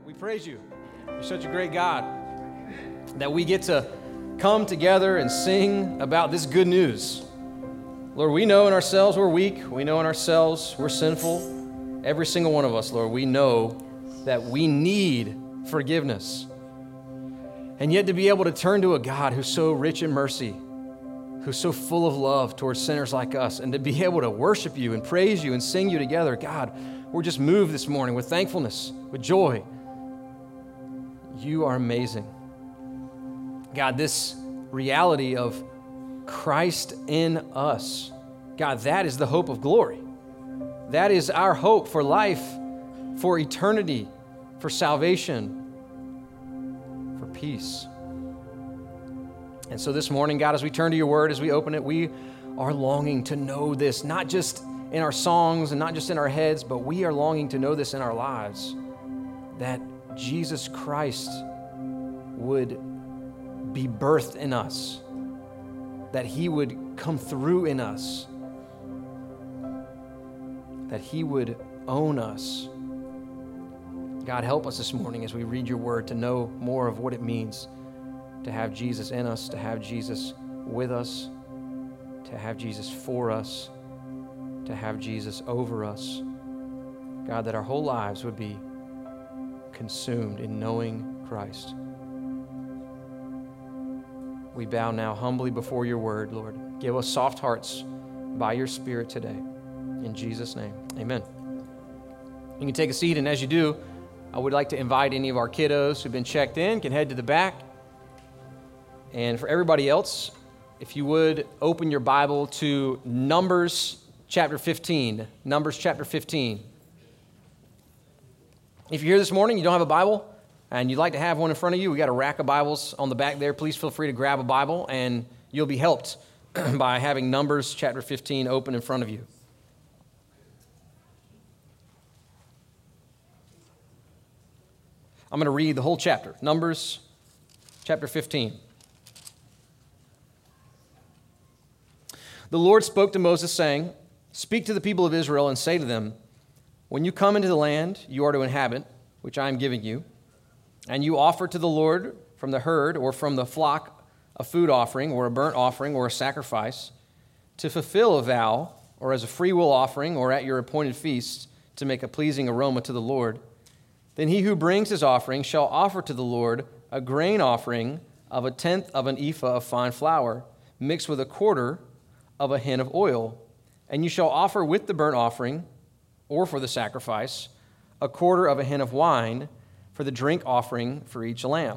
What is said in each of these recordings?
We praise you. You're such a great God that we get to come together and sing about this good news. Lord, we know in ourselves we're weak. We know in ourselves we're sinful. Every single one of us, Lord, we know that we need forgiveness. And yet to be able to turn to a God who's so rich in mercy, who's so full of love towards sinners like us, and to be able to worship you and praise you and sing you together, God, we're just moved this morning with thankfulness, with joy. You are amazing. God, this reality of Christ in us, God, that is the hope of glory. That is our hope for life, for eternity, for salvation, for peace. And so this morning, God, as we turn to your word, as we open it, we are longing to know this, not just in our songs and not just in our heads, but we are longing to know this in our lives, that Jesus Christ would be birthed in us, that he would come through in us, that he would own us. God, help us this morning as we read your word to know more of what it means to have Jesus in us, to have Jesus with us, to have Jesus for us, to have Jesus over us. God, that our whole lives would be consumed in knowing Christ. We bow now humbly before your word, Lord. Give us soft hearts by your Spirit today. In Jesus' name, amen. You can take a seat, and as you do, I would like to invite any of our kiddos who've been checked in, can head to the back. And for everybody else, if you would open your Bible to Numbers chapter 15. Numbers chapter 15. If you're here this morning, you don't have a Bible, and you'd like to have one in front of you, we got a rack of Bibles on the back there. Please feel free to grab a Bible, and you'll be helped by having Numbers chapter 15 open in front of you. I'm going to read the whole chapter, Numbers chapter 15. The Lord spoke to Moses, saying, "Speak to the people of Israel and say to them, when you come into the land you are to inhabit, which I am giving you, and you offer to the Lord from the herd or from the flock a food offering or a burnt offering or a sacrifice, to fulfill a vow or as a freewill offering or at your appointed feasts to make a pleasing aroma to the Lord, then he who brings his offering shall offer to the Lord a grain offering of 1/10 of an ephah of fine flour, mixed with 1/4 of a hin of oil. And you shall offer with the burnt offering, or for the sacrifice, 1/4 of a hin of wine for the drink offering for each lamb.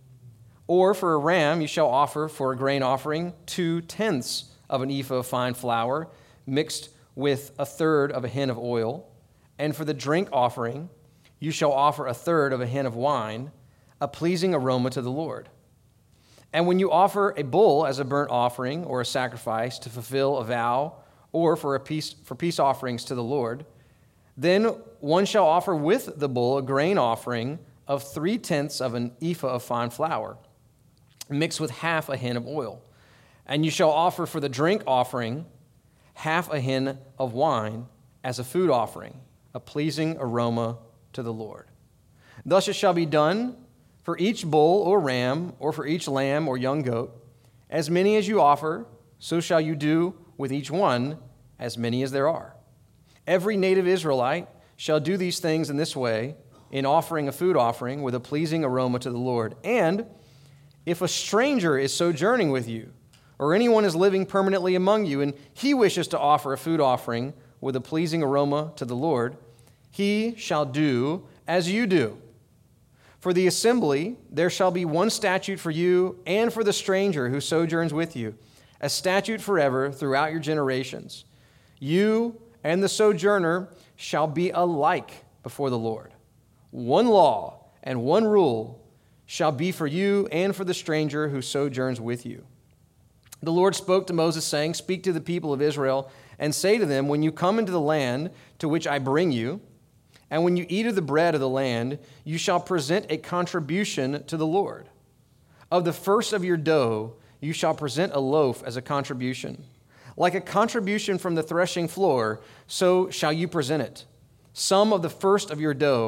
Or for a ram you shall offer for a grain offering 2/10 of an ephah of fine flour, mixed with 1/3 of a hin of oil. And for the drink offering you shall offer 1/3 of a hin of wine, a pleasing aroma to the Lord. And when you offer a bull as a burnt offering or a sacrifice to fulfill a vow or for peace offerings to the Lord, then one shall offer with the bull a grain offering of 3/10 of an ephah of fine flour, mixed with 1/2 a hin of oil. And you shall offer for the drink offering 1/2 a hin of wine as a food offering, a pleasing aroma to the Lord. Thus it shall be done for each bull or ram, or for each lamb or young goat. As many as you offer, so shall you do with each one, as many as there are. Every native Israelite shall do these things in this way, in offering a food offering with a pleasing aroma to the Lord. And if a stranger is sojourning with you, or anyone is living permanently among you, and he wishes to offer a food offering with a pleasing aroma to the Lord, he shall do as you do. For the assembly, there shall be one statute for you and for the stranger who sojourns with you, a statute forever throughout your generations. You and the sojourner shall be alike before the Lord. One law and one rule shall be for you and for the stranger who sojourns with you." The Lord spoke to Moses, saying, "Speak to the people of Israel and say to them, when you come into the land to which I bring you, and when you eat of the bread of the land, you shall present a contribution to the Lord. Of the first of your dough, you shall present a loaf as a contribution. Like a contribution from the threshing floor, so shall you present it. Some of the first of your dough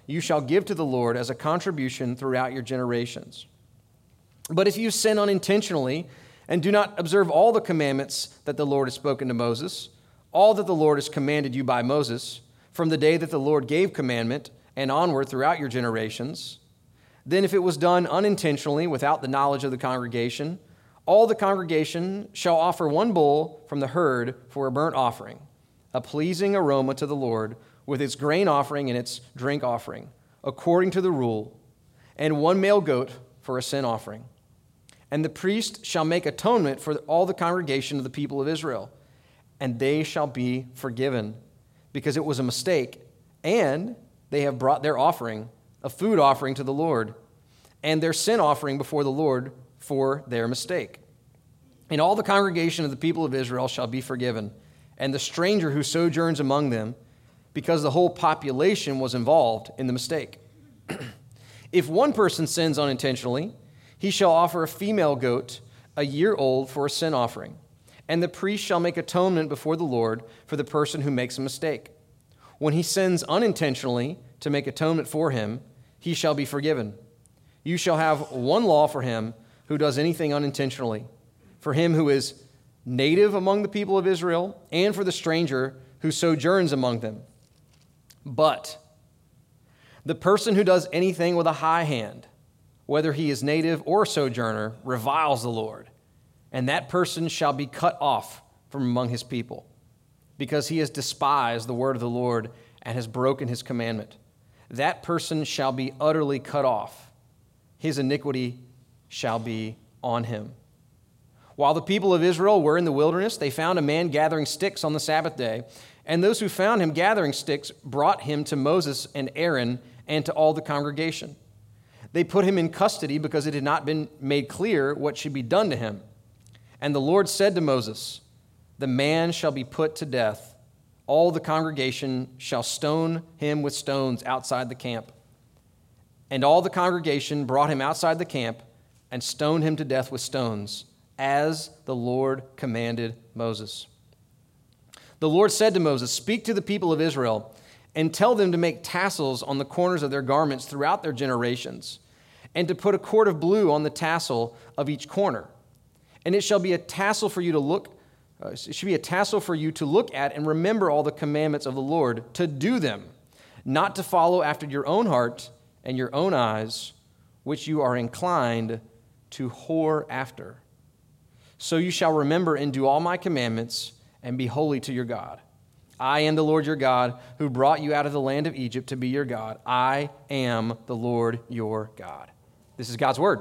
you shall give to the Lord as a contribution throughout your generations. But if you sin unintentionally and do not observe all the commandments that the Lord has spoken to Moses, all that the Lord has commanded you by Moses, from the day that the Lord gave commandment and onward throughout your generations, then if it was done unintentionally without the knowledge of the congregation, all the congregation shall offer one bull from the herd for a burnt offering, a pleasing aroma to the Lord, with its grain offering and its drink offering, according to the rule, and one male goat for a sin offering. And the priest shall make atonement for all the congregation of the people of Israel, and they shall be forgiven, because it was a mistake, and they have brought their offering, a food offering to the Lord, and their sin offering before the Lord for their mistake. And all the congregation of the people of Israel shall be forgiven, and the stranger who sojourns among them, because the whole population was involved in the mistake. If one person sins unintentionally, he shall offer a female goat, a year old, for a sin offering, and the priest shall make atonement before the Lord for the person who makes a mistake. When he sins unintentionally to make atonement for him, he shall be forgiven. You shall have one law for him who does anything unintentionally, for him who is native among the people of Israel, and for the stranger who sojourns among them. But the person who does anything with a high hand, whether he is native or sojourner, reviles the Lord, and that person shall be cut off from among his people, because he has despised the word of the Lord and has broken his commandment. That person shall be utterly cut off. His iniquity shall be on him. While the people of Israel were in the wilderness, they found a man gathering sticks on the Sabbath day, and those who found him gathering sticks brought him to Moses and Aaron and to all the congregation. They put him in custody because it had not been made clear what should be done to him. And the Lord said to Moses, "The man shall be put to death. All the congregation shall stone him with stones outside the camp." And all the congregation brought him outside the camp and stoned him to death with stones, as the Lord commanded Moses. The Lord said to Moses, "Speak to the people of Israel and tell them to make tassels on the corners of their garments throughout their generations, and to put a cord of blue on the tassel of each corner. And it shall be a tassel for you to look. It should be a tassel for you to look at and remember all the commandments of the Lord, to do them, not to follow after your own heart and your own eyes, which you are inclined to whore after. So you shall remember and do all my commandments and be holy to your God. I am the Lord your God, who brought you out of the land of Egypt to be your God. I am the Lord your God." This is God's word.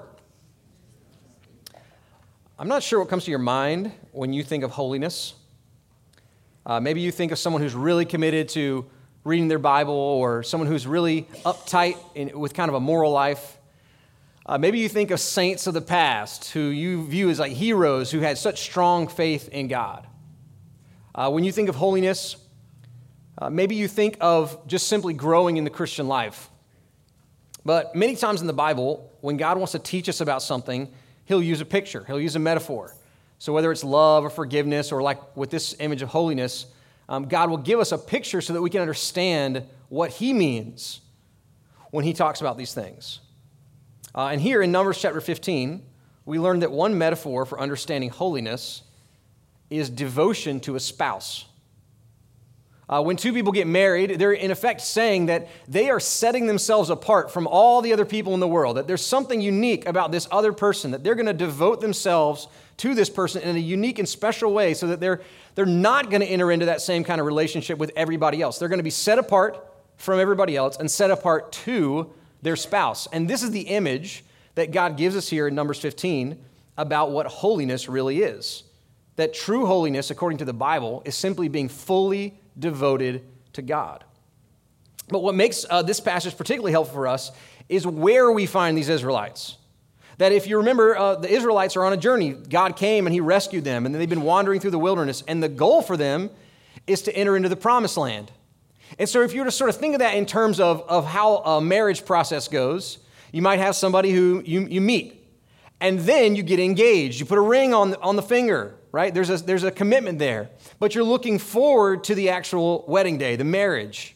I'm not sure what comes to your mind when you think of holiness. Maybe you think of someone who's really committed to reading their Bible, or someone who's really uptight with kind of a moral life. Maybe you think of saints of the past who you view as like heroes who had such strong faith in God. When you think of holiness, maybe you think of just simply growing in the Christian life. But many times in the Bible, when God wants to teach us about something, he'll use a picture, he'll use a metaphor. So whether it's love or forgiveness, or like with this image of holiness, God will give us a picture so that we can understand what he means when he talks about these things. And here in Numbers chapter 15, we learn that one metaphor for understanding holiness is devotion to a spouse. When two people get married, they're in effect saying that they are setting themselves apart from all the other people in the world, that there's something unique about this other person, that they're going to devote themselves to this person in a unique and special way, so that they're not going to enter into that same kind of relationship with everybody else. They're going to be set apart from everybody else and set apart to their spouse. And this is the image that God gives us here in Numbers 15 about what holiness really is. That true holiness, according to the Bible, is simply being fully devoted to God. But what makes this passage particularly helpful for us is where we find these Israelites. That if you remember, the Israelites are on a journey. God came and he rescued them, and they've been wandering through the wilderness, and the goal for them is to enter into the promised land. And so if you were to sort of think of that in terms of how a marriage process goes, you might have somebody who you meet, and then you get engaged. You put a ring on the finger, right? There's a commitment there. But you're looking forward to the actual wedding day, the marriage.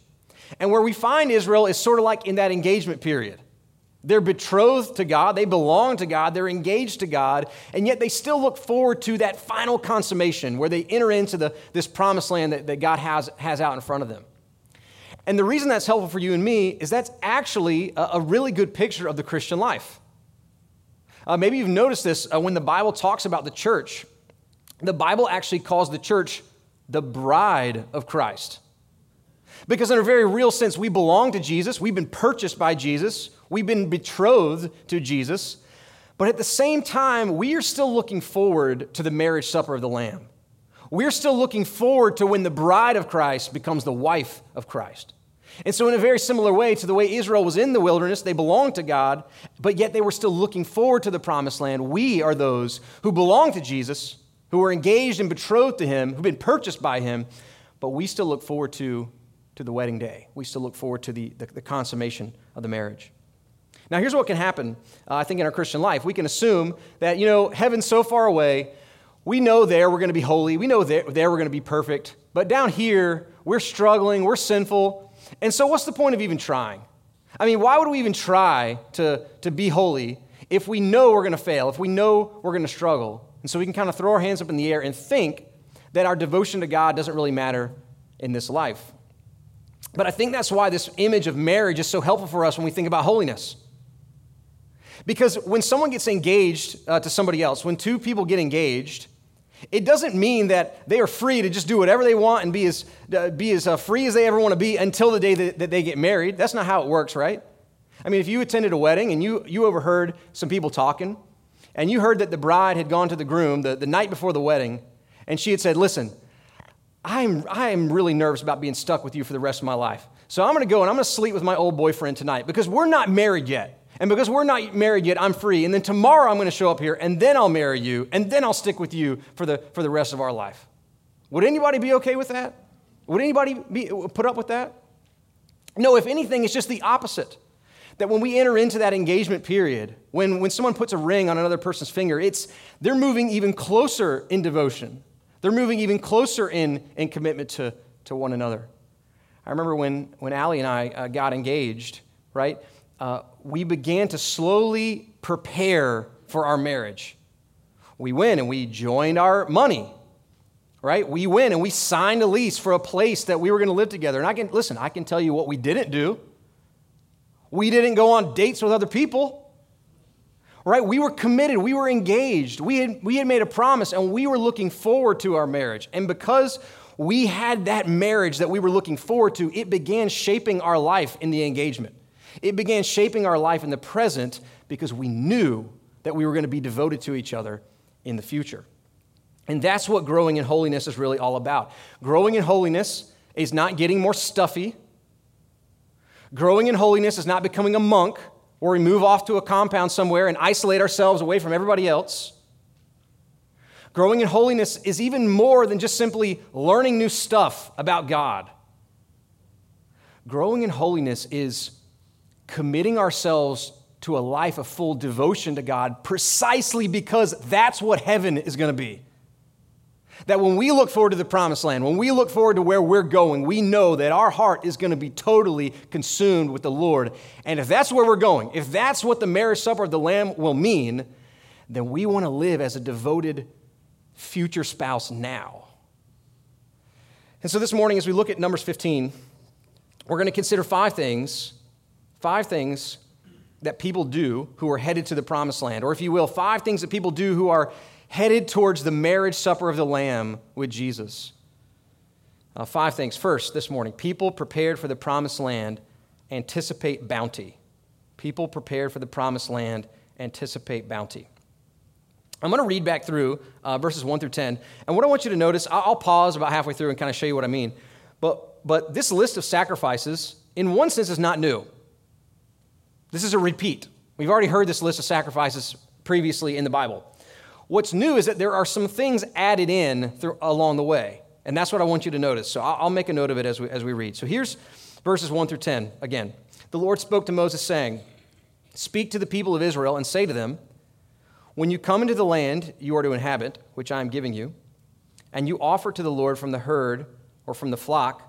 And where we find Israel is sort of like in that engagement period. They're betrothed to God, they belong to God, they're engaged to God, and yet they still look forward to that final consummation where they enter into this promised land that God has out in front of them. And the reason that's helpful for you and me is that's actually a really good picture of the Christian life. Maybe you've noticed this when the Bible talks about the church. The Bible actually calls the church the bride of Christ. Because in a very real sense, we belong to Jesus. We've been purchased by Jesus. We've been betrothed to Jesus. But at the same time, we are still looking forward to the marriage supper of the Lamb. We're still looking forward to when the bride of Christ becomes the wife of Christ. And so in a very similar way to the way Israel was in the wilderness, they belonged to God, but yet they were still looking forward to the promised land. We are those who belong to Jesus, who are engaged and betrothed to him, who've been purchased by him, but we still look forward to the wedding day. We still look forward to the consummation of the marriage. Now, here's what can happen, I think, in our Christian life. We can assume that, heaven's so far away. We know there we're going to be holy. We know there we're going to be perfect. But down here, we're struggling. We're sinful. And so what's the point of even trying? I mean, why would we even try to be holy if we know we're going to fail, if we know we're going to struggle? And so we can kind of throw our hands up in the air and think that our devotion to God doesn't really matter in this life. But I think that's why this image of marriage is so helpful for us when we think about holiness. Because when someone gets engaged to somebody else, when two people get engaged, it doesn't mean that they are free to just do whatever they want and be as free as they ever want to be until the day that they get married. That's not how it works, right? I mean, if you attended a wedding and you overheard some people talking, and you heard that the bride had gone to the groom the night before the wedding, and she had said, listen, I am really nervous about being stuck with you for the rest of my life. So I'm going to go and I'm going to sleep with my old boyfriend tonight because we're not married yet. And because we're not married yet, I'm free. And then tomorrow I'm going to show up here and then I'll marry you and then I'll stick with you for the rest of our life. Would anybody be okay with that? Would anybody put up with that? No, if anything, it's just the opposite. That when we enter into that engagement period, when someone puts a ring on another person's finger, they're moving even closer in devotion. They're moving even closer in commitment to one another. I remember when Allie and I got engaged, right? We began to slowly prepare for our marriage. We went and we joined our money, right? We went and we signed a lease for a place that we were going to live together. And I can tell you what we didn't do. We didn't go on dates with other people. Right? We were committed. We were engaged. We had made a promise, and we were looking forward to our marriage. And because we had that marriage that we were looking forward to, it began shaping our life in the engagement. It began shaping our life in the present because we knew that we were going to be devoted to each other in the future. And that's what growing in holiness is really all about. Growing in holiness is not getting more stuffy. Growing in holiness is not becoming a monk, where we move off to a compound somewhere and isolate ourselves away from everybody else. Growing in holiness is even more than just simply learning new stuff about God. Growing in holiness is committing ourselves to a life of full devotion to God precisely because that's what heaven is going to be. That when we look forward to the promised land, when we look forward to where we're going, we know that our heart is going to be totally consumed with the Lord. And if that's where we're going, if that's what the marriage supper of the Lamb will mean, then we want to live as a devoted future spouse now. And so this morning, as we look at Numbers 15, we're going to consider five things that people do who are headed to the promised land. Or if you will, 5 things that people do who are headed towards the marriage supper of the Lamb with Jesus. 5 things. First, this morning, people prepared for the promised land anticipate bounty. People prepared for the promised land anticipate bounty. I'm going to read back through verses 1 through 10. And what I want you to notice, I'll pause about halfway through and kind of show you what I mean. But this list of sacrifices, in one sense, is not new. This is a repeat. We've already heard this list of sacrifices previously in the Bible. What's new is that there are some things added in along the way, and that's what I want you to notice. So I'll make a note of it as we read. So here's verses 1 through 10 again. The Lord spoke to Moses, saying, "Speak to the people of Israel and say to them, when you come into the land you are to inhabit, which I am giving you, and you offer to the Lord from the herd or from the flock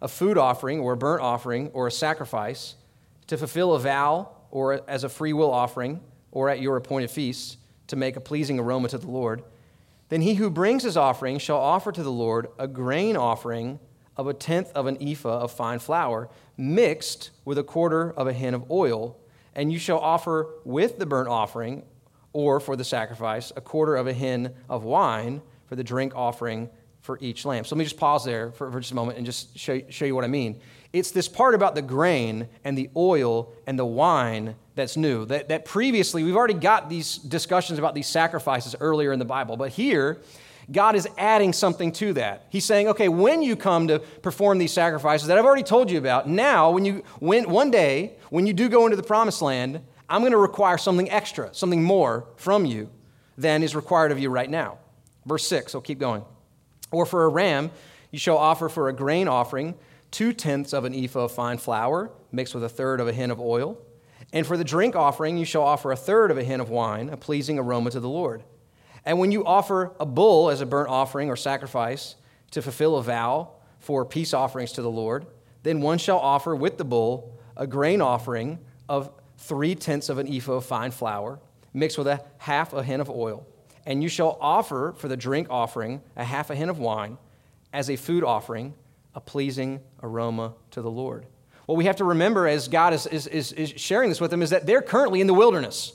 a food offering or a burnt offering or a sacrifice, to fulfill a vow or as a free will offering or at your appointed feasts, to make a pleasing aroma to the Lord, then he who brings his offering shall offer to the Lord a grain offering of 1/10 of an ephah of fine flour, mixed with 1/4 of a hin of oil, and you shall offer with the burnt offering, or for the sacrifice, 1/4 of a hin of wine for the drink offering for each lamb. So let me just pause there for just a moment and just show you what I mean. It's this part about the grain and the oil and the wine that's new. That previously, we've already got these discussions about these sacrifices earlier in the Bible, but here, God is adding something to that. He's saying, okay, when you come to perform these sacrifices that I've already told you about, now, one day, when you do go into the promised land, I'm going to require something extra, something more from you than is required of you right now. Verse 6, so keep going. Or for a ram, you shall offer for a grain offering 2/10 of an ephah of fine flour, mixed with 1/3 of a hin of oil. And for the drink offering, you shall offer 1/3 of a hin of wine, a pleasing aroma to the Lord. And when you offer a bull as a burnt offering or sacrifice to fulfill a vow for peace offerings to the Lord, then one shall offer with the bull a grain offering of 3/10 of an ephah of fine flour, mixed with 1/2 a hin of oil. And you shall offer for the drink offering 1/2 a hin of wine as a food offering, a pleasing aroma to the Lord. What we have to remember as God is sharing this with them is that they're currently in the wilderness.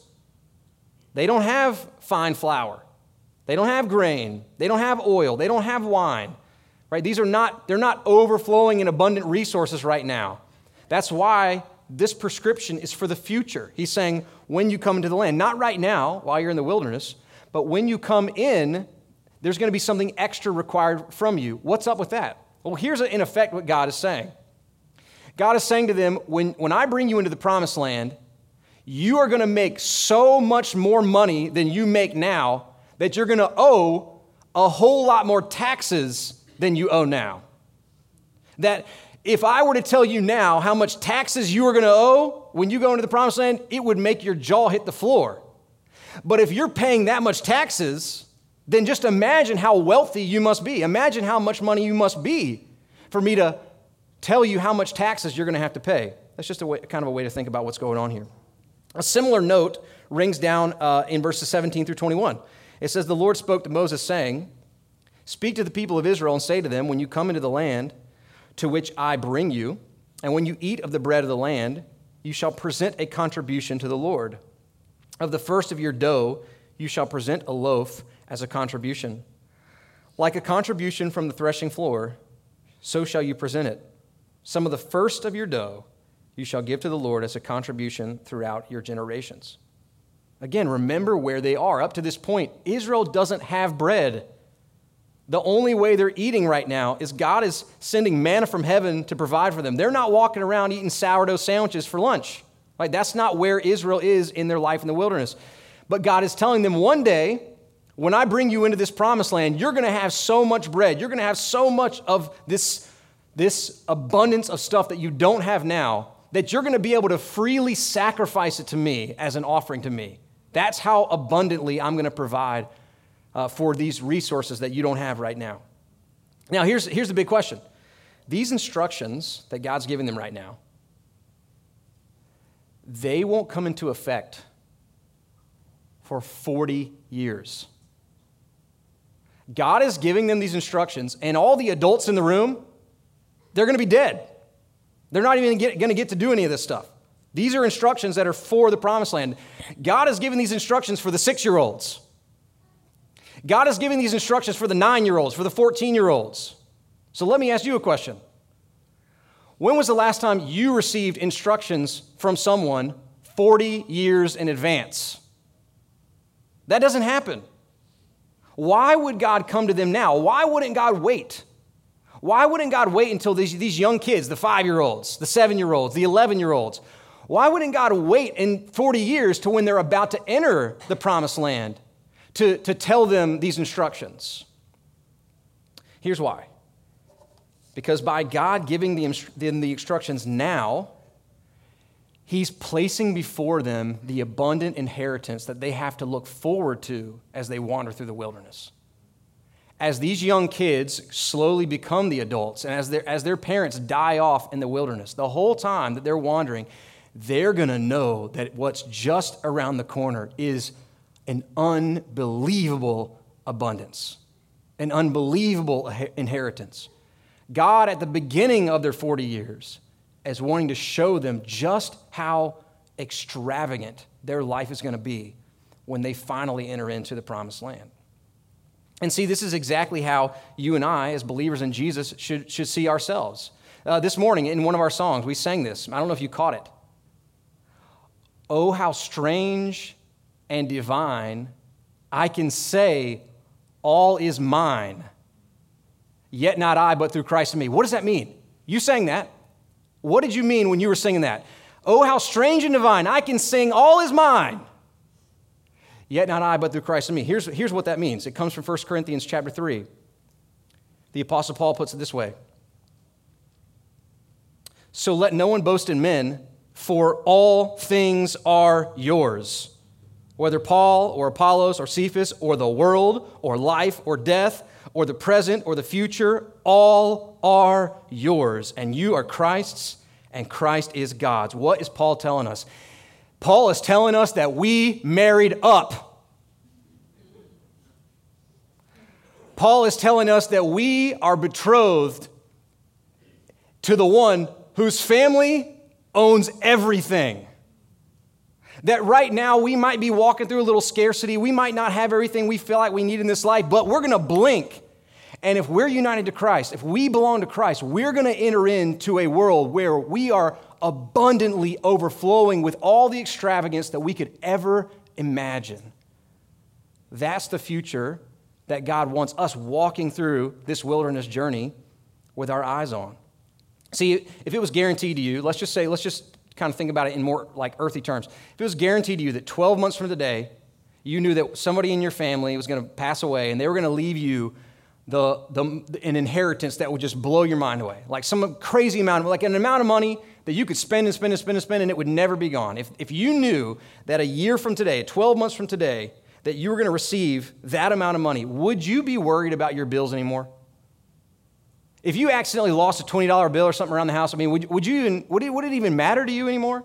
They don't have fine flour. They don't have grain. They don't have oil. They don't have wine. Right? They're not overflowing in abundant resources right now. That's why this prescription is for the future. He's saying, when you come into the land, not right now while you're in the wilderness, but when you come in, there's going to be something extra required from you. What's up with that? Well, here's in effect what God is saying. God is saying to them, when I bring you into the promised land, you are going to make so much more money than you make now that you're going to owe a whole lot more taxes than you owe now. That if I were to tell you now how much taxes you are going to owe when you go into the promised land, it would make your jaw hit the floor. But if you're paying that much taxes, then just imagine how wealthy you must be. Imagine how much money you must be for me to tell you how much taxes you're going to have to pay. That's just kind of a way to think about what's going on here. A similar note rings down in verses 17 through 21. It says, the Lord spoke to Moses, saying, speak to the people of Israel and say to them, when you come into the land to which I bring you, and when you eat of the bread of the land, you shall present a contribution to the Lord. Of the first of your dough, you shall present a loaf as a contribution. Like a contribution from the threshing floor, so shall you present it. Some of the first of your dough you shall give to the Lord as a contribution throughout your generations. Again, remember where they are. Up to this point, Israel doesn't have bread. The only way they're eating right now is God is sending manna from heaven to provide for them. They're not walking around eating sourdough sandwiches for lunch. Like, that's not where Israel is in their life in the wilderness. But God is telling them, one day, when I bring you into this promised land, you're going to have so much bread. You're going to have so much of this abundance of stuff that you don't have now, that you're going to be able to freely sacrifice it to me as an offering to me. That's how abundantly I'm going to provide for these resources that you don't have right now. Now, here's the big question. These instructions that God's giving them right now, they won't come into effect for 40 years. God is giving them these instructions, and all the adults in the room, they're going to be dead. They're not even going to get to do any of this stuff. These are instructions that are for the promised land. God has given these instructions for the 6-year-olds. God has given these instructions for the 9-year-olds, for the 14-year-olds. So let me ask you a question. When was the last time you received instructions from someone 40 years in advance? That doesn't happen. Why would God come to them now? Why wouldn't God wait? Why wouldn't God wait until these young kids, the 5-year-olds, the 7-year-olds, the 11-year-olds, why wouldn't God wait in 40 years to when they're about to enter the promised land to tell them these instructions? Here's why. Because by God giving them the instructions now, He's placing before them the abundant inheritance that they have to look forward to as they wander through the wilderness. as these young kids slowly become the adults and as their parents die off in the wilderness, the whole time that they're wandering, they're going to know that what's just around the corner is an unbelievable abundance, an unbelievable inheritance. God, at the beginning of their 40 years, is wanting to show them just how extravagant their life is going to be when they finally enter into the promised land. And see, this is exactly how you and I, as believers in Jesus, should see ourselves. This morning, in one of our songs, we sang this. I don't know if you caught it. Oh, how strange and divine, I can say, all is mine, yet not I, but through Christ in me. What does that mean? You sang that. What did you mean when you were singing that? Oh, how strange and divine, I can sing, all is mine, yet not I, but through Christ in me. Here's what that means. It comes from 1 Corinthians chapter 3. The Apostle Paul puts it this way. So let no one boast in men, for all things are yours. Whether Paul or Apollos or Cephas or the world or life or death or the present or the future, all are yours. And you are Christ's and Christ is God's. What is Paul telling us? Paul is telling us that we married up. Paul is telling us that we are betrothed to the one whose family owns everything. That right now we might be walking through a little scarcity. We might not have everything we feel like we need in this life, but we're going to blink. And if we're united to Christ, if we belong to Christ, we're going to enter into a world where we are abundantly overflowing with all the extravagance that we could ever imagine. That's the future that God wants us walking through this wilderness journey with our eyes on. See, if it was guaranteed to you, let's just kind of think about it in more like earthly terms. If it was guaranteed to you that 12 months from today, you knew that somebody in your family was going to pass away and they were going to leave you an inheritance that would just blow your mind away, like some crazy amount, like an amount of money that you could spend and spend and spend and spend, and it would never be gone. If you knew that a year from today, 12 months from today, that you were going to receive that amount of money, would you be worried about your bills anymore? If you accidentally lost a $20 bill or something around the house, I mean, would it even matter to you anymore?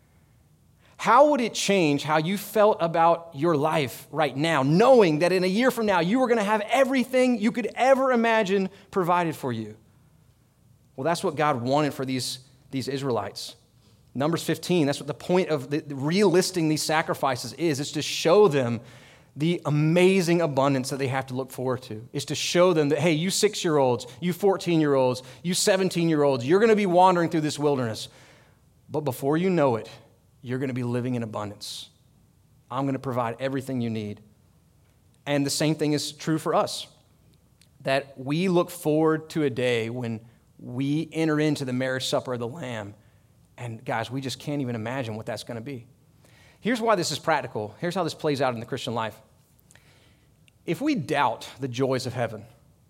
How would it change how you felt about your life right now, knowing that in a year from now, you were going to have everything you could ever imagine provided for you? Well, that's what God wanted for these Israelites. Numbers 15, that's what the point of the relisting these sacrifices is. It's to show them the amazing abundance that they have to look forward to. It's to show them that, hey, you 6-year-olds, you 14-year-olds, you 17-year-olds, you're going to be wandering through this wilderness. But before you know it, you're going to be living in abundance. I'm going to provide everything you need. And the same thing is true for us, that we look forward to a day when we enter into the marriage supper of the Lamb. And guys, we just can't even imagine what that's going to be. Here's why this is practical. Here's how this plays out in the Christian life. If we doubt the joys of heaven,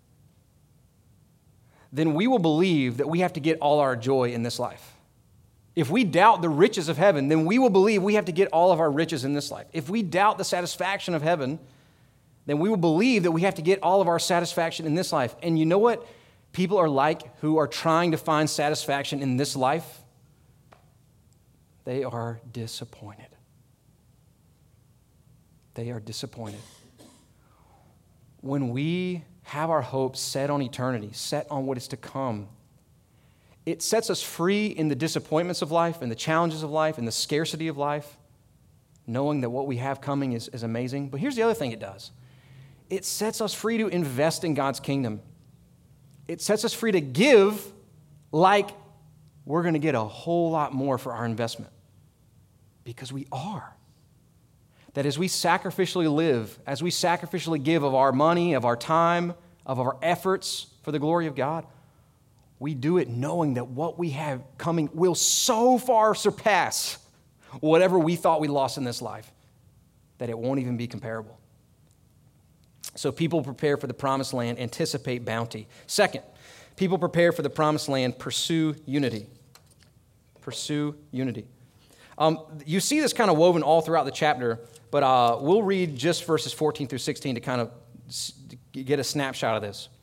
then we will believe that we have to get all our joy in this life. If we doubt the riches of heaven, then we will believe we have to get all of our riches in this life. If we doubt the satisfaction of heaven, then we will believe that we have to get all of our satisfaction in this life. And you know what people are like who are trying to find satisfaction in this life? They are disappointed. They are disappointed. When we have our hopes set on eternity, set on what is to come, it sets us free in the disappointments of life and the challenges of life and the scarcity of life, knowing that what we have coming is amazing. But here's the other thing it does. It sets us free to invest in God's kingdom. It sets us free to give like we're going to get a whole lot more for our investment, because we are. That as we sacrificially live, as we sacrificially give of our money, of our time, of our efforts for the glory of God, we do it knowing that what we have coming will so far surpass whatever we thought we lost in this life that it won't even be comparable. So people prepare for the promised land, anticipate bounty. Second, people prepare for the promised land, pursue unity. Pursue unity. You see this kind of woven all throughout the chapter, but we'll read just verses 14 through 16 to kind of get a snapshot of this.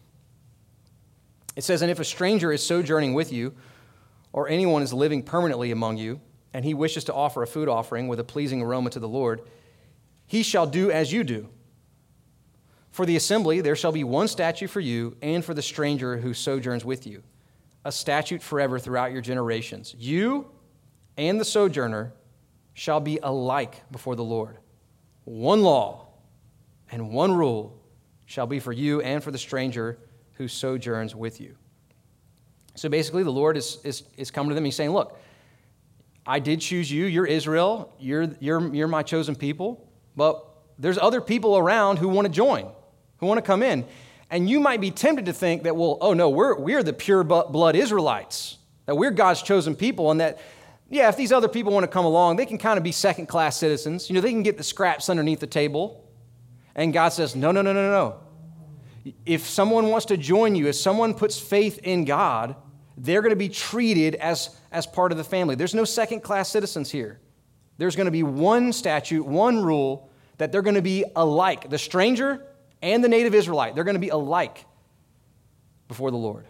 It says, and if a stranger is sojourning with you, or anyone is living permanently among you, and he wishes to offer a food offering with a pleasing aroma to the Lord, he shall do as you do. For the assembly there shall be one statute for you and for the stranger who sojourns with you, a statute forever throughout your generations. You and the sojourner shall be alike before the Lord. One law and one rule shall be for you and for the stranger who sojourns with you. So basically, the Lord is coming to them. He's saying, look, I did choose you. You're Israel. You're my chosen people. But there's other people around who want to join, who want to come in. And you might be tempted to think that, well, oh no, we're the pure blood Israelites, that we're God's chosen people, and that, yeah, if these other people want to come along, they can kind of be second-class citizens. They can get the scraps underneath the table. And God says, no. If someone wants to join you, if someone puts faith in God, they're going to be treated as part of the family. There's no second-class citizens here. There's going to be one statute, one rule, that they're going to be alike. The stranger and the native Israelite, they're going to be alike before the Lord.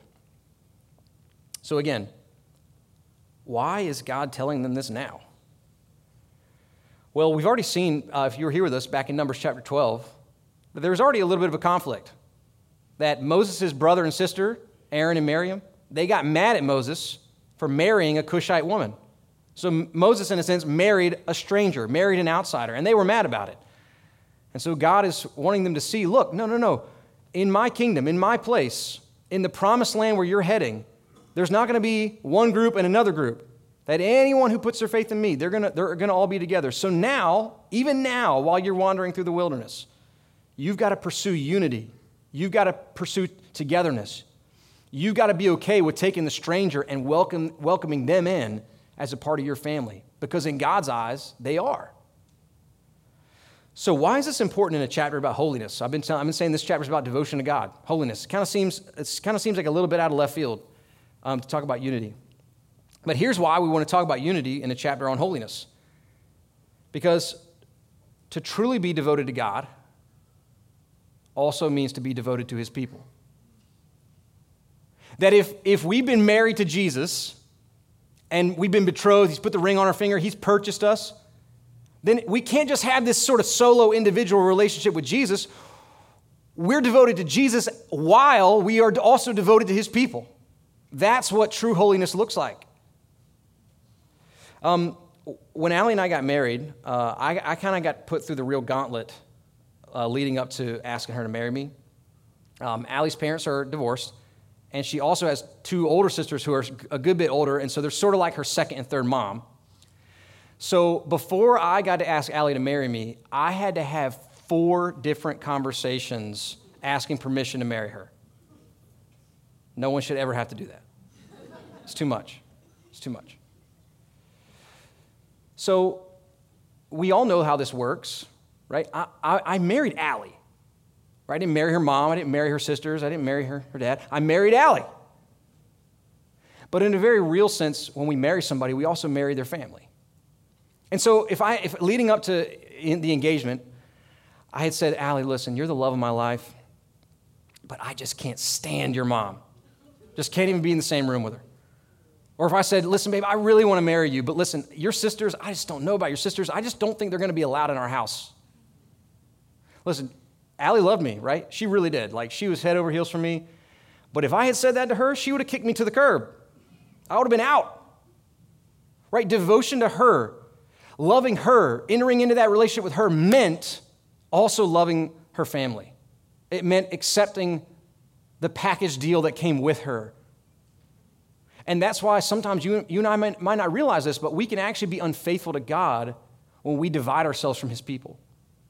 So again, why is God telling them this now? Well, we've already seen, if you were here with us back in Numbers chapter 12, that there was already a little bit of a conflict. That Moses' brother and sister, Aaron and Miriam, they got mad at Moses for marrying a Cushite woman. So Moses, in a sense, married a stranger, married an outsider, and they were mad about it. And so God is wanting them to see, look, no. In my kingdom, in my place, in the promised land where you're heading, there's not going to be one group and another group. That anyone who puts their faith in me, they're going to all be together. So now, even now, while you're wandering through the wilderness, you've got to pursue unity. You've got to pursue togetherness. You've got to be okay with taking the stranger and welcoming them in as a part of your family, because in God's eyes, they are. So why is this important in a chapter about holiness? I've been saying this chapter is about devotion to God, holiness. It kind of seems like a little bit out of left field to talk about unity. But here's why we want to talk about unity in a chapter on holiness. Because to truly be devoted to God also means to be devoted to his people. That if we've been married to Jesus and we've been betrothed, he's put the ring on our finger, he's purchased us, then we can't just have this sort of solo individual relationship with Jesus. We're devoted to Jesus while we are also devoted to his people. That's what true holiness looks like. When Allie and I got married, I kind of got put through the real gauntlet leading up to asking her to marry me. Allie's parents are divorced, and she also has two older sisters who are a good bit older, and so they're sort of like her second and third mom. So before I got to ask Allie to marry me, I had to have 4 different conversations asking permission to marry her. No one should ever have to do that. It's too much. It's too much. So we all know how this works, right? I married Allie. Right? I didn't marry her mom. I didn't marry her sisters. I didn't marry her dad. I married Allie. But in a very real sense, when we marry somebody, we also marry their family. And so if leading up to the engagement, I had said, Allie, listen, you're the love of my life, but I just can't stand your mom. Just can't even be in the same room with her. Or if I said, listen, babe, I really want to marry you, but listen, your sisters, I just don't know about your sisters. I just don't think they're going to be allowed in our house. Listen, Allie loved me, right? She really did. Like, she was head over heels for me. But if I had said that to her, she would have kicked me to the curb. I would have been out. Right? Devotion to her, loving her, entering into that relationship with her meant also loving her family. It meant accepting the package deal that came with her. And that's why sometimes you and I might not realize this, but we can actually be unfaithful to God when we divide ourselves from his people.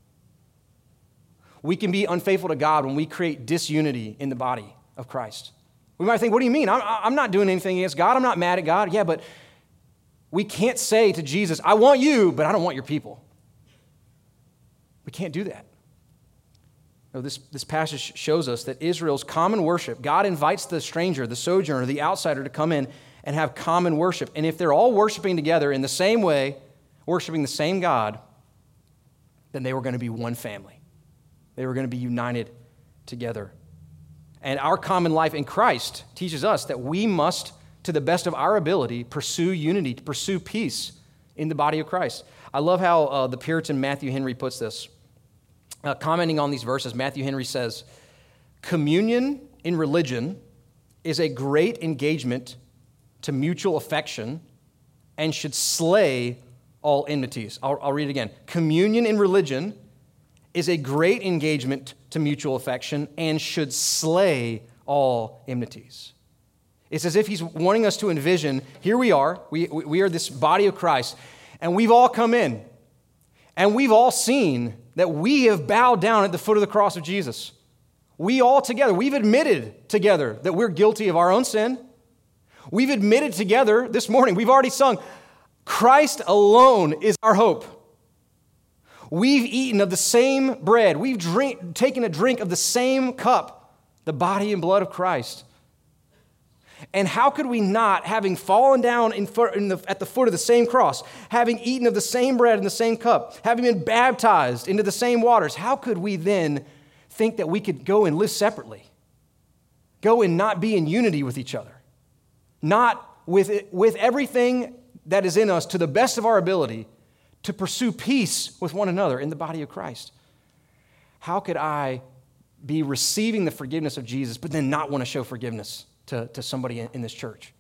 We can be unfaithful to God when we create disunity in the body of Christ. We might think, what do you mean? I'm not doing anything against God. I'm not mad at God. Yeah, but we can't say to Jesus, I want you, but I don't want your people. We can't do that. No, this passage shows us that Israel's common worship, God invites the stranger, the sojourner, the outsider to come in and have common worship. And if they're all worshiping together in the same way, worshiping the same God, then they were going to be one family. They were going to be united together. And our common life in Christ teaches us that we must, to the best of our ability, pursue unity, to pursue peace in the body of Christ. I love how the Puritan Matthew Henry puts this. Commenting on these verses, Matthew Henry says, "Communion in religion is a great engagement to mutual affection and should slay all enmities." I'll read it again. Communion in religion is a great engagement to mutual affection and should slay all enmities. It's as if he's wanting us to envision, here we are this body of Christ, and we've all come in, and we've all seen that we have bowed down at the foot of the cross of Jesus. We all together, we've admitted together that we're guilty of our own sin. We've admitted together this morning, we've already sung, Christ alone is our hope. We've eaten of the same bread. We've taken a drink of the same cup, the body and blood of Christ. And how could we not, having fallen down at the foot of the same cross, having eaten of the same bread and the same cup, having been baptized into the same waters, how could we then think that we could go and live separately? Go and not be in unity with each other? Not with everything that is in us to the best of our ability to pursue peace with one another in the body of Christ. How could I be receiving the forgiveness of Jesus but then not want to show forgiveness to somebody in this church?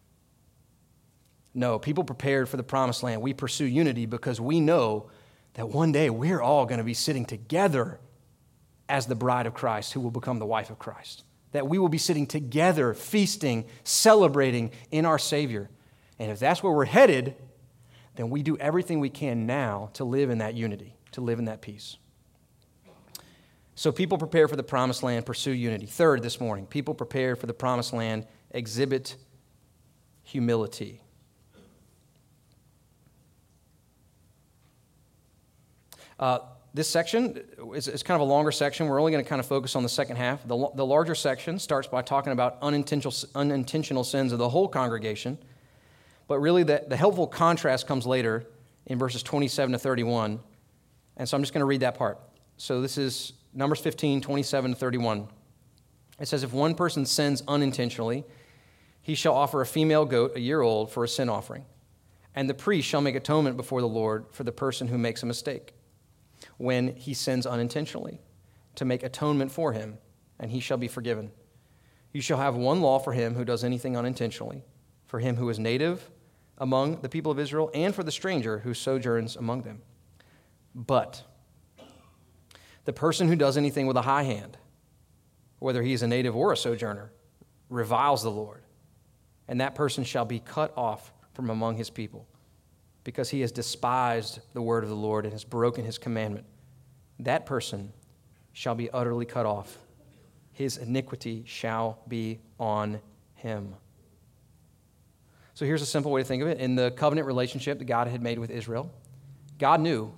No, people prepared for the promised land, we pursue unity because we know that one day we're all going to be sitting together as the bride of Christ who will become the wife of Christ. That we will be sitting together, feasting, celebrating in our Savior. And if that's where we're headed, then we do everything we can now to live in that unity, to live in that peace. So people prepare for the promised land, pursue unity. Third this morning, people prepare for the promised land, exhibit humility. This section is kind of a longer section. We're only going to kind of focus on the second half. The larger section starts by talking about unintentional sins of the whole congregation. But really the helpful contrast comes later in verses 27 to 31. And so I'm just going to read that part. So this is Numbers 15, 27 to 31. It says, "If one person sins unintentionally, he shall offer a female goat a year old for a sin offering. And the priest shall make atonement before the Lord for the person who makes a mistake when he sins unintentionally, to make atonement for him, and he shall be forgiven. You shall have one law for him who does anything unintentionally, for him who is native among the people of Israel, and for the stranger who sojourns among them. But the person who does anything with a high hand, whether he is a native or a sojourner, reviles the Lord, and that person shall be cut off from among his people, because he has despised the word of the Lord and has broken his commandment. That person shall be utterly cut off. His iniquity shall be on him." So here's a simple way to think of it. In the covenant relationship that God had made with Israel, God knew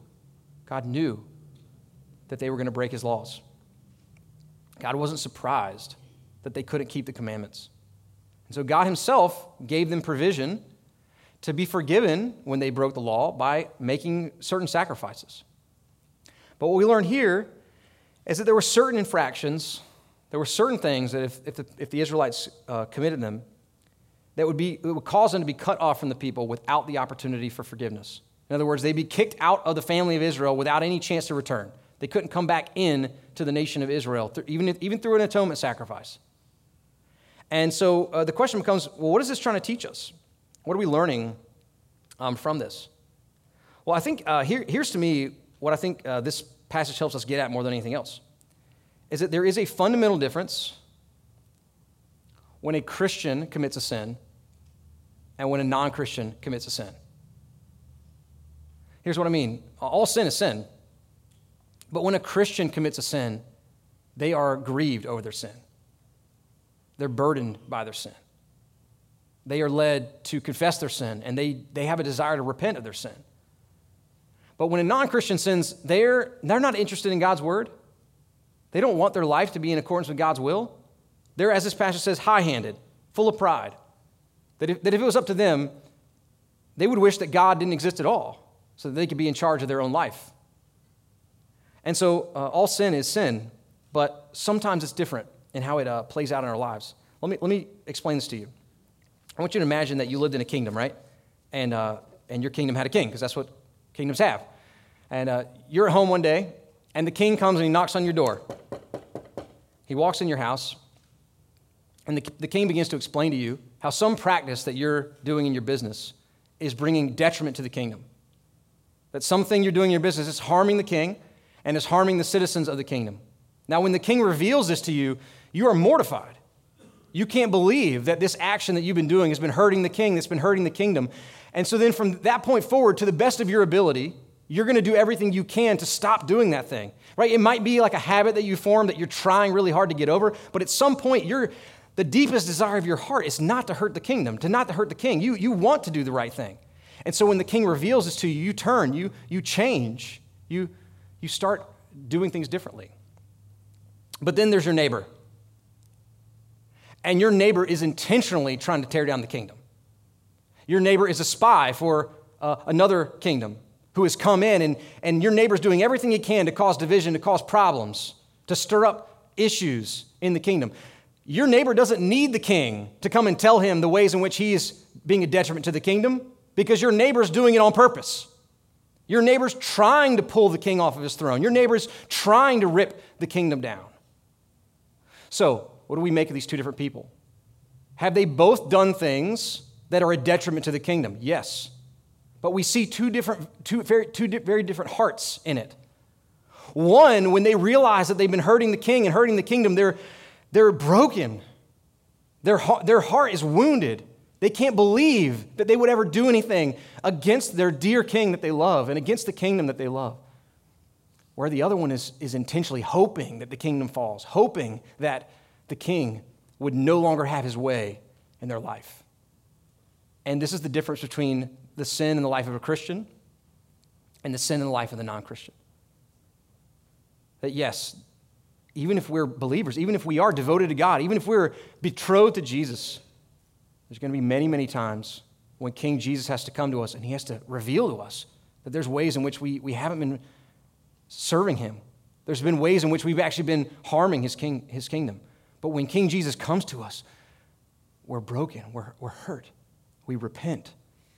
that they were going to break his laws. God wasn't surprised that they couldn't keep the commandments. And so God himself gave them provision to be forgiven when they broke the law by making certain sacrifices. But what we learn here is that there were certain infractions, there were certain things that if the Israelites committed them, it would cause them to be cut off from the people without the opportunity for forgiveness. In other words, they'd be kicked out of the family of Israel without any chance to return. They couldn't come back in to the nation of Israel, even through an atonement sacrifice. And so the question becomes, well, what is this trying to teach us? What are we learning from this? Well, I think here's to me what I think this passage helps us get at more than anything else, is that there is a fundamental difference when a Christian commits a sin and when a non-Christian commits a sin. Here's what I mean. All sin is sin. But when a Christian commits a sin, they are grieved over their sin. They're burdened by their sin. They are led to confess their sin, and they have a desire to repent of their sin. But when a non-Christian sins, they're not interested in God's word. They don't want their life to be in accordance with God's will. They're, as this passage says, high-handed, full of pride. That if it was up to them, they would wish that God didn't exist at all so that they could be in charge of their own life. And so all sin is sin. but sometimes it's different in how it plays out in our lives. Let me explain this to you. I want you to imagine that you lived in a kingdom, right? And your kingdom had a king, because that's what kingdoms have. And you're at home one day, and the king comes and he knocks on your door. He walks in your house, and the king begins to explain to you how some practice that you're doing in your business is bringing detriment to the kingdom. That something you're doing in your business is harming the king and is harming the citizens of the kingdom. Now, when the king reveals this to you, you are mortified. You can't believe that this action that you've been doing has been hurting the king, that's been hurting the kingdom. And so then from that point forward, to the best of your ability, you're going to do everything you can to stop doing that thing, right? It might be like a habit that you form that you're trying really hard to get over, but at some point, the deepest desire of your heart is not to hurt the kingdom, not to hurt the king. You want to do the right thing. And so when the king reveals this to you, you turn, you change, you start doing things differently. But then there's your neighbor. And your neighbor is intentionally trying to tear down the kingdom. Your neighbor is a spy for another kingdom who has come in, and your neighbor's doing everything he can to cause division, to cause problems, to stir up issues in the kingdom. Your neighbor doesn't need the king to come and tell him the ways in which he is being a detriment to the kingdom, because your neighbor's doing it on purpose. Your neighbor's trying to pull the king off of his throne. Your neighbor's trying to rip the kingdom down. So, what do we make of these two different people? Have they both done things that are a detriment to the kingdom? Yes. But we see two very different hearts in it. One, when they realize that they've been hurting the king and hurting the kingdom, they're broken. Their heart is wounded. They can't believe that they would ever do anything against their dear king that they love and against the kingdom that they love. Where the other one is intentionally hoping that the kingdom falls, hoping that the king would no longer have his way in their life. And this is the difference between the sin in the life of a Christian and the sin in the life of the non-Christian. That yes, even if we're believers, even if we are devoted to God, even if we're betrothed to Jesus, there's going to be many, many times when King Jesus has to come to us and he has to reveal to us that there's ways in which we haven't been serving him. There's been ways in which we've actually been harming his kingdom. But when King Jesus comes to us, we're broken, we're hurt, we repent.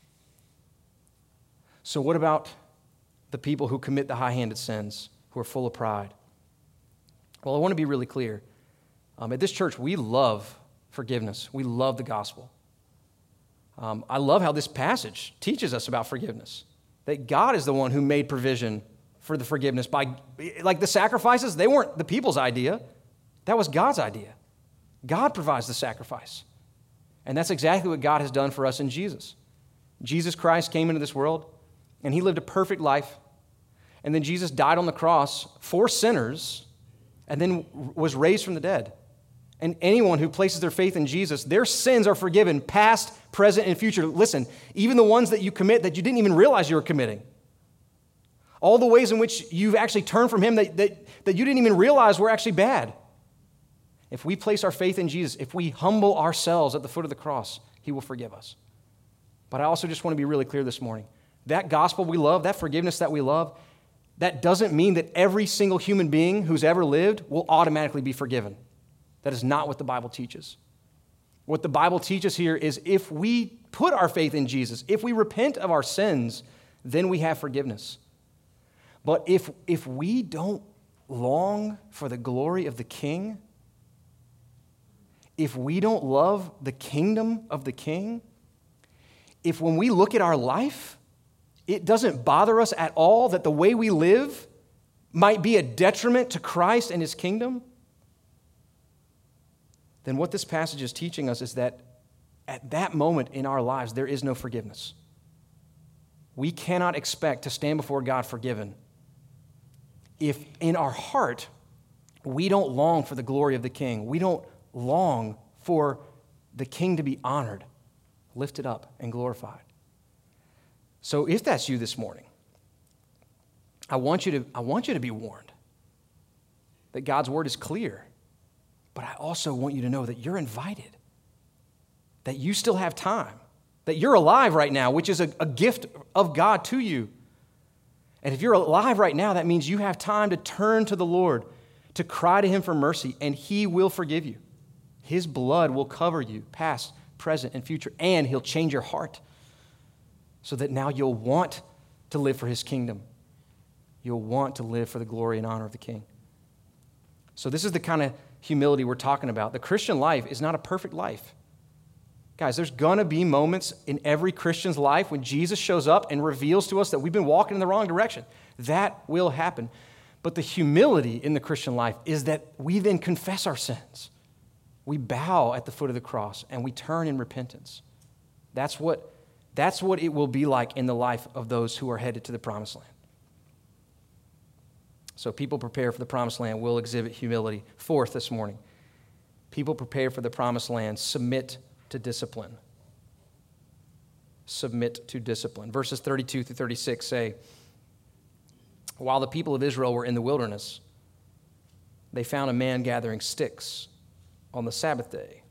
So what about the people who commit the high-handed sins, who are full of pride? Well, I want to be really clear. At this church, we love forgiveness. We love the gospel. I love how this passage teaches us about forgiveness, that God is the one who made provision for the forgiveness. Like the sacrifices, they weren't the people's idea. That was God's idea. God provides the sacrifice. And that's exactly what God has done for us in Jesus. Jesus Christ came into this world, and he lived a perfect life. And then Jesus died on the cross for sinners, and then was raised from the dead. And anyone who places their faith in Jesus, their sins are forgiven, past, present, and future. Listen, even the ones that you commit that you didn't even realize you were committing. All the ways in which you've actually turned from him that you didn't even realize were actually bad. If we place our faith in Jesus, if we humble ourselves at the foot of the cross, he will forgive us. But I also just want to be really clear this morning. That gospel we love, that forgiveness that we love, that doesn't mean that every single human being who's ever lived will automatically be forgiven. That is not what the Bible teaches. What the Bible teaches here is if we put our faith in Jesus, if we repent of our sins, then we have forgiveness. But if we don't long for the glory of the King, if we don't love the kingdom of the King, if when we look at our life, it doesn't bother us at all that the way we live might be a detriment to Christ and his kingdom, then what this passage is teaching us is that at that moment in our lives, there is no forgiveness. We cannot expect to stand before God forgiven if in our heart we don't long for the glory of the King. We don't long for the King to be honored, lifted up, and glorified. So if that's you this morning, I want you to be warned that God's word is clear. But I also want you to know that you're invited, that you still have time, that you're alive right now, which is a gift of God to you. And if you're alive right now, that means you have time to turn to the Lord. to cry to him for mercy, and he will forgive you. His blood will cover you, past, present, and future, and he'll change your heart so that now you'll want to live for his kingdom. You'll want to live for the glory and honor of the King. So this is the kind of humility we're talking about. The Christian life is not a perfect life. Guys, there's going to be moments in every Christian's life when Jesus shows up and reveals to us that we've been walking in the wrong direction. That will happen. But the humility in the Christian life is that we then confess our sins. We bow at the foot of the cross and we turn in repentance. That's what it will be like in the life of those who are headed to the promised land. So people prepare for the promised land will exhibit humility. Fourth this morning, people prepare for the promised land submit to discipline. Submit to discipline. Verses 32 through 36 say, while the people of Israel were in the wilderness, they found a man gathering sticks on the Sabbath day.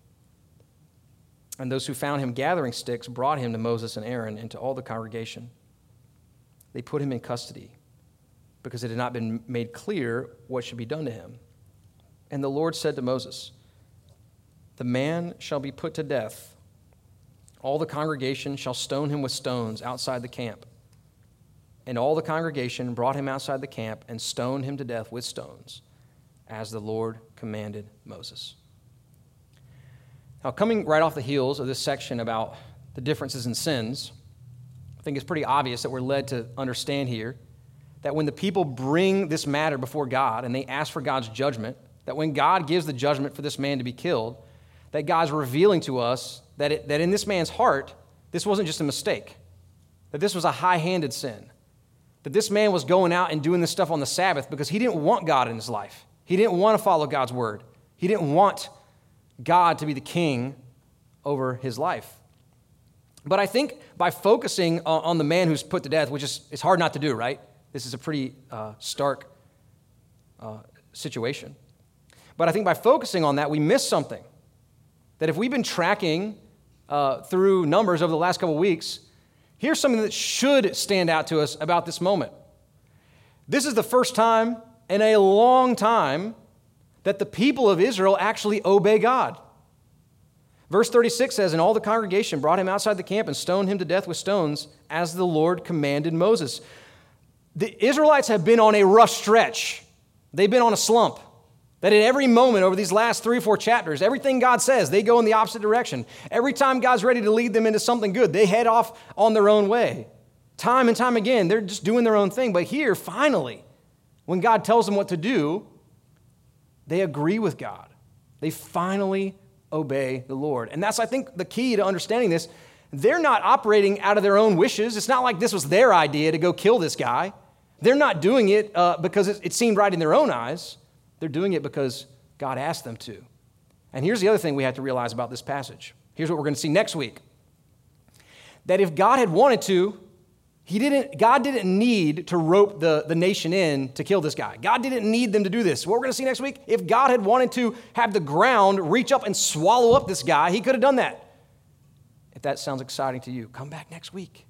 And those who found him gathering sticks brought him to Moses and Aaron and to all the congregation. They put him in custody because it had not been made clear what should be done to him. And the Lord said to Moses, the man shall be put to death. All the congregation shall stone him with stones outside the camp. And all the congregation brought him outside the camp and stoned him to death with stones, as the Lord commanded Moses. Now, coming right off the heels of this section about the differences in sins, I think it's pretty obvious that we're led to understand here that when the people bring this matter before God and they ask for God's judgment, that when God gives the judgment for this man to be killed, that God's revealing to us that in this man's heart, this wasn't just a mistake, that this was a high-handed sin, that this man was going out and doing this stuff on the Sabbath because he didn't want God in his life. He didn't want to follow God's word. He didn't want God to be the king over his life. But I think by focusing on the man who's put to death, which is it's hard not to do, right? This is a pretty stark situation. But I think by focusing on that, we miss something. That if we've been tracking through numbers over the last couple of weeks, here's something that should stand out to us about this moment. This is the first time in a long time that the people of Israel actually obey God. Verse 36 says, and all the congregation brought him outside the camp and stoned him to death with stones, as the Lord commanded Moses. The Israelites have been on a rough stretch. They've been on a slump. That at every moment over these last 3 or 4 chapters, everything God says, they go in the opposite direction. Every time God's ready to lead them into something good, they head off on their own way. Time and time again, they're just doing their own thing. But here, finally, when God tells them what to do, they agree with God. They finally obey the Lord. And that's, I think, the key to understanding this. They're not operating out of their own wishes. It's not like this was their idea to go kill this guy. They're not doing it because it seemed right in their own eyes. They're doing it because God asked them to. And here's the other thing we have to realize about this passage. Here's what we're going to see next week. That if God had wanted to, God didn't need to rope the nation in to kill this guy. God didn't need them to do this. What we're going to see next week, if God had wanted to have the ground reach up and swallow up this guy, he could have done that. If that sounds exciting to you, come back next week.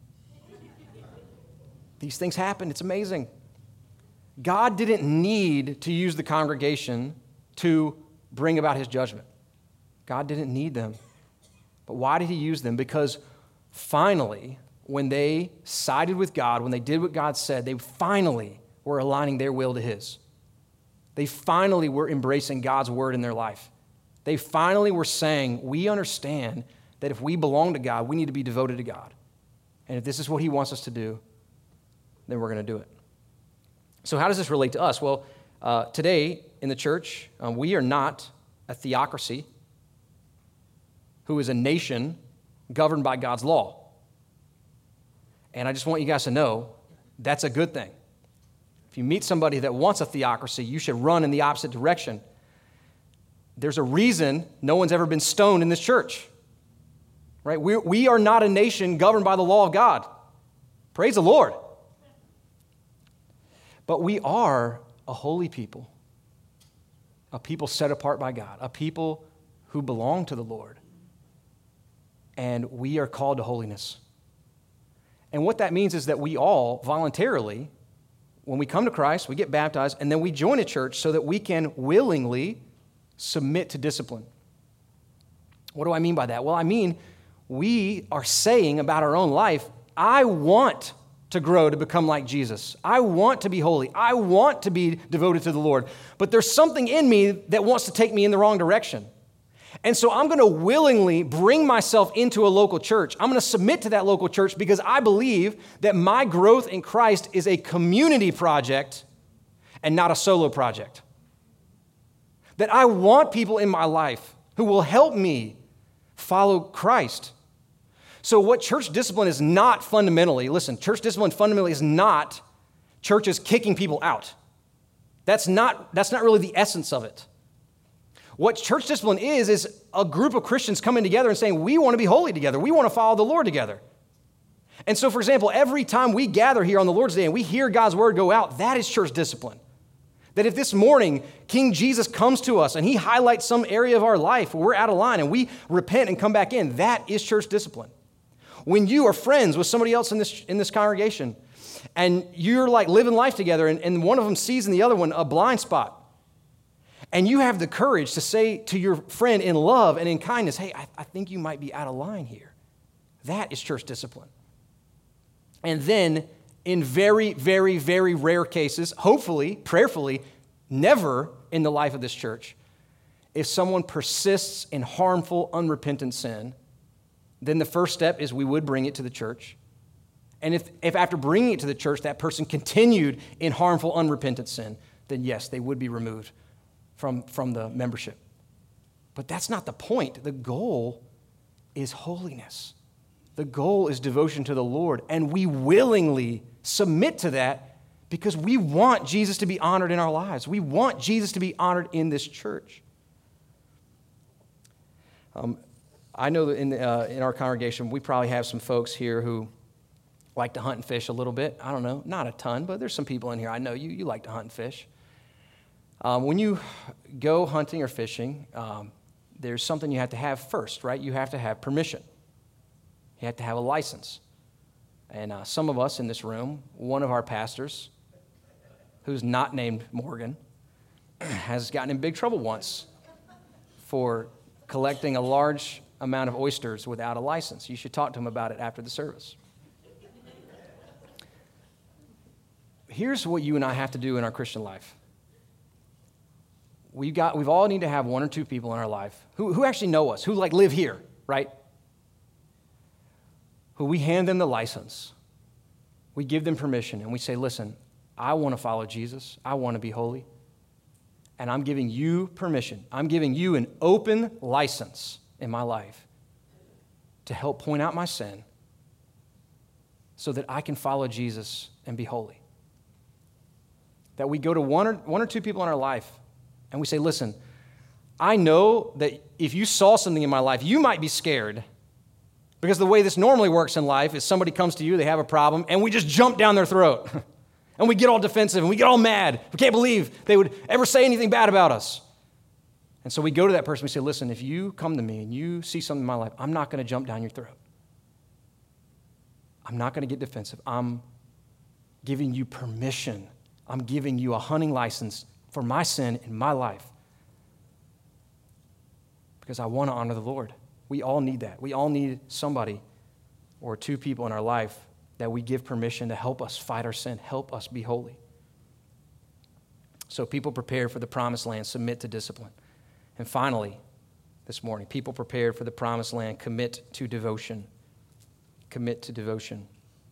These things happen. It's amazing. God didn't need to use the congregation to bring about his judgment. God didn't need them. But why did he use them? Because finally, when they sided with God, when they did what God said, they finally were aligning their will to his. They finally were embracing God's word in their life. They finally were saying, we understand that if we belong to God, we need to be devoted to God. And if this is what he wants us to do, then we're going to do it. So how does this relate to us? Well, today in the church, we are not a theocracy who is a nation governed by God's law. And I just want you guys to know that's a good thing. If you meet somebody that wants a theocracy, you should run in the opposite direction. There's a reason no one's ever been stoned in this church. Right? We are not a nation governed by the law of God. Praise the Lord. But we are a holy people, a people set apart by God, a people who belong to the Lord. And we are called to holiness. And what that means is that we all voluntarily when we come to Christ, we get baptized, and then we join a church so that we can willingly submit to discipline. What do I mean by that? Well, I mean, we are saying about our own life, I want to grow to become like Jesus. I want to be holy. I want to be devoted to the Lord. But there's something in me that wants to take me in the wrong direction. And so I'm going to willingly bring myself into a local church. I'm going to submit to that local church because I believe that my growth in Christ is a community project and not a solo project. That I want people in my life who will help me follow Christ. So what church discipline is not fundamentally, listen, church discipline fundamentally is not churches kicking people out. That's not really the essence of it. What church discipline is a group of Christians coming together and saying, we want to be holy together. We want to follow the Lord together. And so, for example, every time we gather here on the Lord's Day and we hear God's word go out, that is church discipline. That if this morning King Jesus comes to us and he highlights some area of our life where we're out of line and we repent and come back in, that is church discipline. When you are friends with somebody else in this congregation and you're like living life together and one of them sees in the other one a blind spot, and you have the courage to say to your friend in love and in kindness, hey, I think you might be out of line here. That is church discipline. And then in very, very, very rare cases, hopefully, prayerfully, never in the life of this church, if someone persists in harmful, unrepentant sin, then the first step is we would bring it to the church. And if after bringing it to the church, that person continued in harmful, unrepentant sin, then yes, they would be removed from the membership. But that's not the point. The goal is holiness. The goal is devotion to the Lord, and we willingly submit to that because we want Jesus to be honored in our lives. We want Jesus to be honored in this church. I know that in our congregation, we probably have some folks here who like to hunt and fish a little bit. I don't know, not a ton, but there's some people in here. I know you like to hunt and fish. When you go hunting or fishing, there's something you have to have first, right? You have to have permission. You have to have a license. And some of us in this room, one of our pastors, who's not named Morgan, has gotten in big trouble once for collecting a large amount of oysters without a license. You should talk to him about it after the service. Here's what you and I have to do in our Christian life. We've all need to have one or two people in our life who actually know us, who like live here, right? Who we hand them the license. We give them permission and we say, listen, I want to follow Jesus. I want to be holy. And I'm giving you permission. I'm giving you an open license in my life to help point out my sin so that I can follow Jesus and be holy. That we go to one or two people in our life and we say, listen, I know that if you saw something in my life, you might be scared. Because the way this normally works in life is somebody comes to you, they have a problem, and we just jump down their throat. And we get all defensive, and we get all mad. We can't believe they would ever say anything bad about us. And so we go to that person, we say, listen, if you come to me and you see something in my life, I'm not going to jump down your throat. I'm not going to get defensive. I'm giving you permission. I'm giving you a hunting license for my sin in my life. Because I want to honor the Lord. We all need that. We all need somebody or two people in our life that we give permission to help us fight our sin, help us be holy. So people prepared for the promised land submit to discipline. And finally, this morning, people prepared for the promised land commit to devotion. Commit to devotion.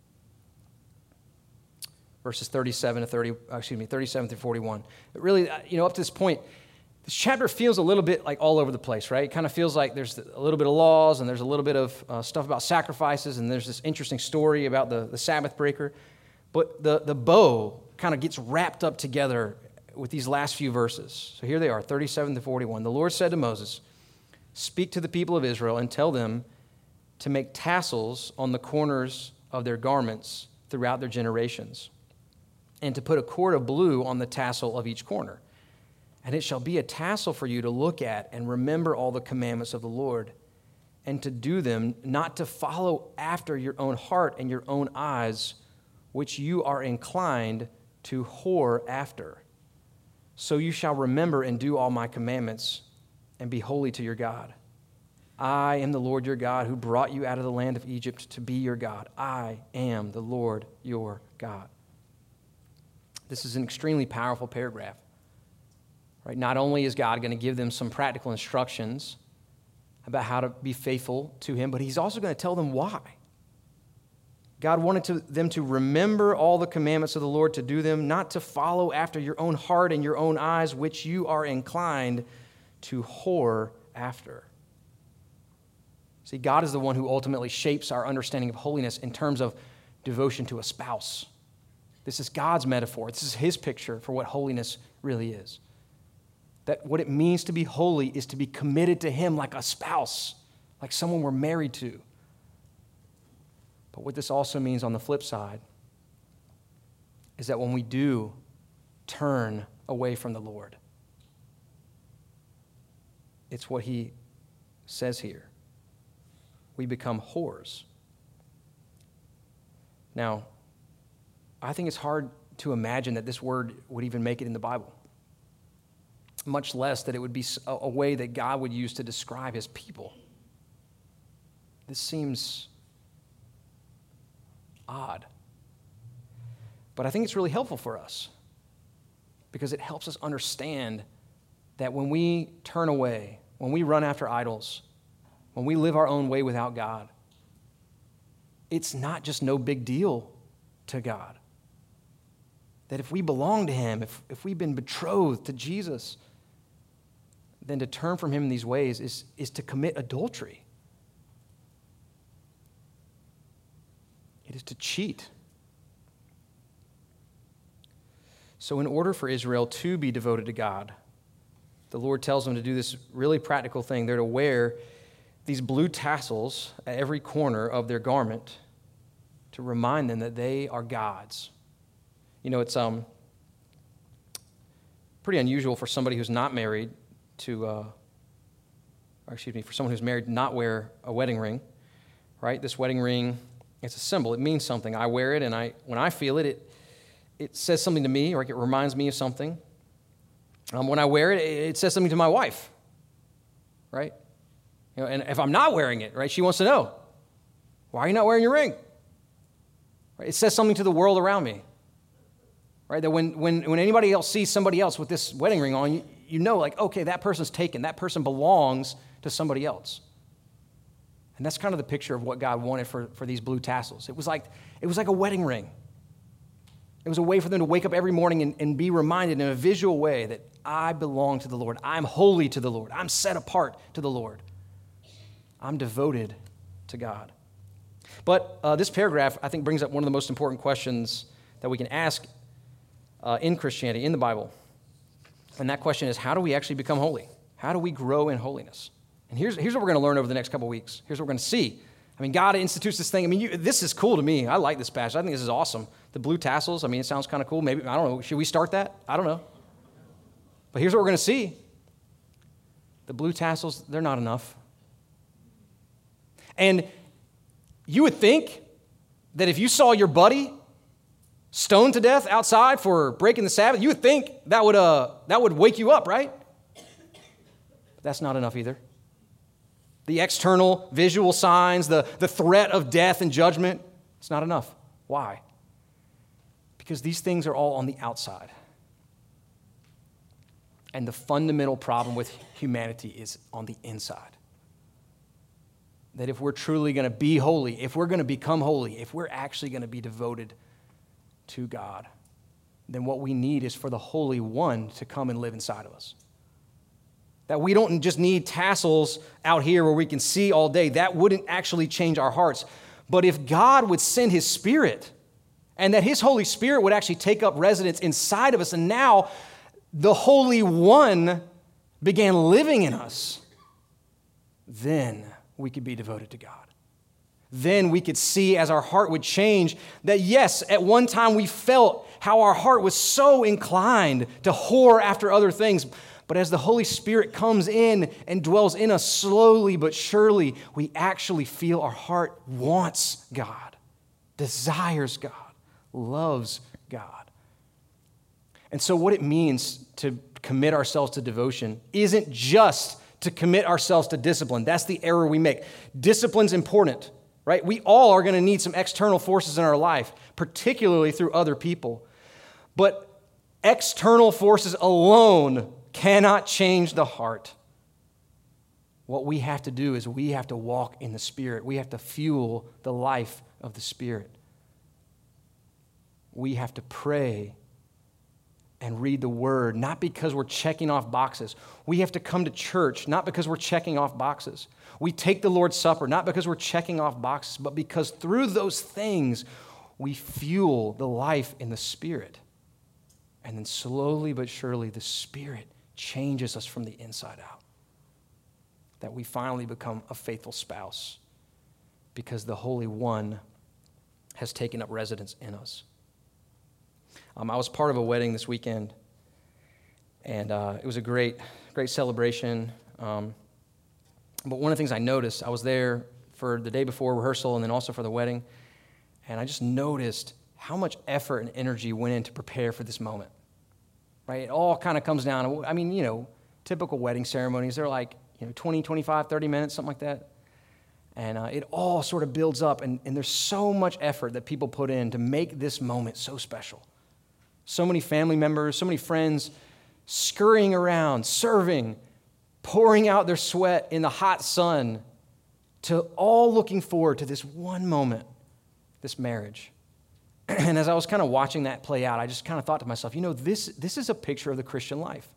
Verses 37 through 41. But really, up to this point, this chapter feels a little bit like all over the place, right? It kind of feels like there's a little bit of laws and there's a little bit of stuff about sacrifices and there's this interesting story about the Sabbath breaker. But the bow kind of gets wrapped up together with these last few verses. So here they are, 37 to 41. The Lord said to Moses, "Speak to the people of Israel and tell them to make tassels on the corners of their garments throughout their generations, and to put a cord of blue on the tassel of each corner. And it shall be a tassel for you to look at and remember all the commandments of the Lord, and to do them, not to follow after your own heart and your own eyes, which you are inclined to whore after. So you shall remember and do all my commandments and be holy to your God. I am the Lord your God who brought you out of the land of Egypt to be your God. I am the Lord your God. This is an extremely powerful paragraph. Right? Not only is God going to give them some practical instructions about how to be faithful to him, but he's also going to tell them why. God wanted them to remember all the commandments of the Lord, to do them, not to follow after your own heart and your own eyes, which you are inclined to whore after. See, God is the one who ultimately shapes our understanding of holiness in terms of devotion to a spouse. This is God's metaphor. This is his picture for what holiness really is. That what it means to be holy is to be committed to him like a spouse, like someone we're married to. But what this also means on the flip side is that when we do turn away from the Lord, it's what he says here. We become whores. Now, I think it's hard to imagine that this word would even make it in the Bible, much less that it would be a way that God would use to describe his people. This seems odd. But I think it's really helpful for us because it helps us understand that when we turn away, when we run after idols, when we live our own way without God, it's not just no big deal to God. That if we belong to him, if we've been betrothed to Jesus, then to turn from him in these ways is to commit adultery. It is to cheat. So in order for Israel to be devoted to God, the Lord tells them to do this really practical thing. They're to wear these blue tassels at every corner of their garment to remind them that they are God's. You know, it's pretty unusual for somebody who's not married for someone who's married to not wear a wedding ring, right? This wedding ring, it's a symbol. It means something. I wear it, and when I feel it, it says something to me, or it reminds me of something. When I wear it, it says something to my wife, right? You know, and if I'm not wearing it, right, she wants to know, why are you not wearing your ring? Right? It says something to the world around me, right? That when anybody else sees somebody else with this wedding ring on, you know, like, okay, that person's taken. That person belongs to somebody else. And that's kind of the picture of what God wanted for these blue tassels. It was like a wedding ring. It was a way for them to wake up every morning and be reminded in a visual way that I belong to the Lord. I'm holy to the Lord. I'm set apart to the Lord. I'm devoted to God. But this paragraph, I think, brings up one of the most important questions that we can ask in Christianity, in the Bible. And that question is, how do we actually become holy? How do we grow in holiness? And here's what we're going to learn over the next couple of weeks. Here's what we're going to see. I mean, God institutes this thing. I mean, this is cool to me. I like this passage. I think this is awesome. The blue tassels, I mean, it sounds kind of cool. Maybe, I don't know, should we start that? I don't know. But here's what we're going to see. The blue tassels, they're not enough. And you would think that if you saw your buddy stoned to death outside for breaking the Sabbath, you would think that would wake you up, right? But that's not enough either. The external visual signs, the threat of death and judgment, it's not enough. Why? Because these things are all on the outside. And the fundamental problem with humanity is on the inside. That if we're truly going to be holy, if we're going to become holy, if we're actually going to be devoted to God, then what we need is for the Holy One to come and live inside of us. That we don't just need tassels out here where we can see all day. That wouldn't actually change our hearts. But if God would send his Spirit, and that his Holy Spirit would actually take up residence inside of us, and now the Holy One began living in us, then we could be devoted to God. Then we could see as our heart would change that, yes, at one time we felt how our heart was so inclined to whore after other things. But as the Holy Spirit comes in and dwells in us slowly but surely, we actually feel our heart wants God, desires God, loves God. And so what it means to commit ourselves to devotion isn't just to commit ourselves to discipline. That's the error we make. Discipline's important, right? We all are going to need some external forces in our life, particularly through other people. But external forces alone cannot change the heart. What we have to do is we have to walk in the Spirit. We have to fuel the life of the Spirit. We have to pray and read the Word, not because we're checking off boxes. We have to come to church, not because we're checking off boxes. We take the Lord's Supper, not because we're checking off boxes, but because through those things, we fuel the life in the Spirit. And then slowly but surely, the Spirit changes us from the inside out. That we finally become a faithful spouse because the Holy One has taken up residence in us. I was part of a wedding this weekend, and it was a great celebration. But one of the things I noticed, I was there for the day before rehearsal and then also for the wedding, and I just noticed how much effort and energy went in to prepare for this moment. Right? It all kind of comes down. I mean, typical wedding ceremonies, they're like 20, 25, 30 minutes, something like that. And it all sort of builds up, and there's so much effort that people put in to make this moment so special. So many family members, so many friends scurrying around, serving, pouring out their sweat in the hot sun, to all looking forward to this one moment, this marriage. And as I was kind of watching that play out, I just kind of thought to myself, this is a picture of the Christian life.